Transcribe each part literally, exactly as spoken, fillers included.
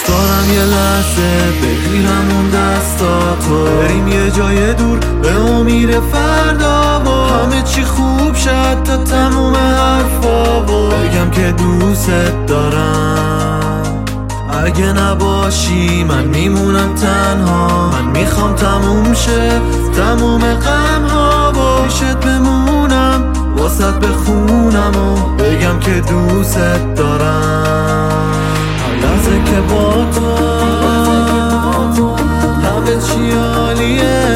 دوست دارم یه لحظه بگیرم اون دستاتو، بریم یه جای دور به امید فردا و همه چی خوب شد تا تموم حرفا و بگم که دوست دارم. اگه نباشی من میمونم تنها، من میخوام تموم شه تموم غم ها و پیشت بمونم واسط بخونم و بگم که دوست دارم. هر لحظه که با تو همه چی عالیه،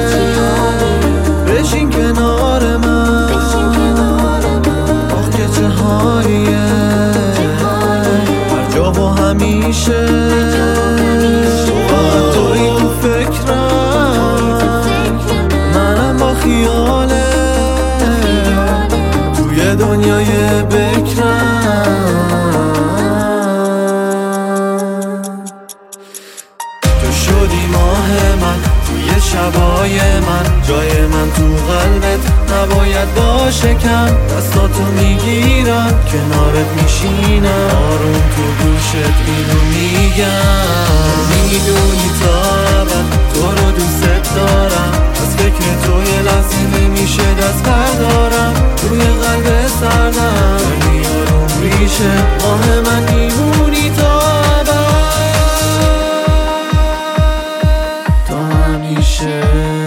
بشین کنار من آخ که چه حالیه، هر جا و همیشه فقط توی تو فکرم، منم با خیاله توی دنیای بکرم. تو شدی ماه من توی شبای من، جای من تو قلبت نباید باشه کم، دستاتو میگیرم کنارت میشینم، آروم تو گوشت اینو میگم، میدونی تا ابد تو رو دوست دارم، از فکر تو یه لحظه نمیشه دست بردارم، توی قلب سردم ولی آروم ریشه ماه من میمونی تا ابد تا همیشه.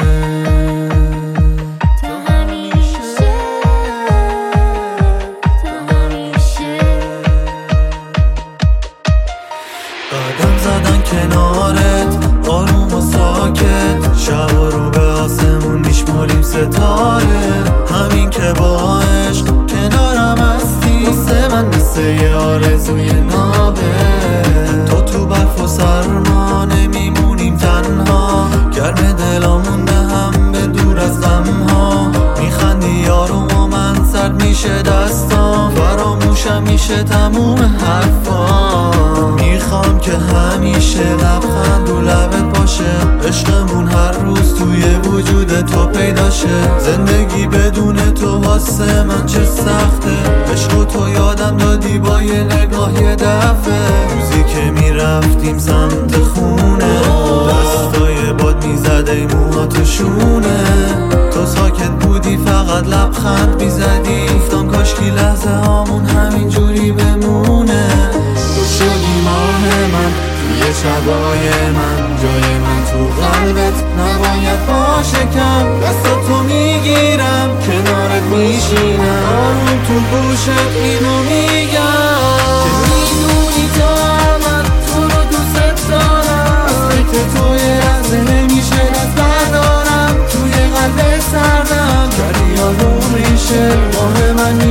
قدم زدن کنارت آروم و ساکت، شب و رو به آسمون میشماریم ستاره، همین که با عشق کنارم هستی واسه من مثل یه آرزوی نابه. تو تو برف و سرما نمیمونیم تنها، گرم دلامون به هم به دور از غمها، میخندی آروم و من سرد میشه دستام، فراموشم میشه تموم حرفا، میخوام که همیشه لبخند رو لبت باشه، عشقمون هر روز توی وجود تو پیدا شه، زندگی بدون تو واسه من چه سخته، عشق تو یادم دادی با یه نگاه یه دفعه، روزی که میرفتیم سمت خونه، دستای باد میزد ای موهاتو شونه، تو ساکت بودی فقط لبخند میزدی، گفتم کاشکی لحظه هامون همین جوری بمونه. تو شدی ماه من توی شبای من، جای من تو قلبت نباید باشه کم، دستاتو میگیرم کنارت میشینم، آروم تو گوشت اینو میگم که میدونی تا من تو رو دوست دارم، از فکر تو یه لحظه نمیشه دست بردارم، توی قلب سردم کردی آروم ریشه ماه من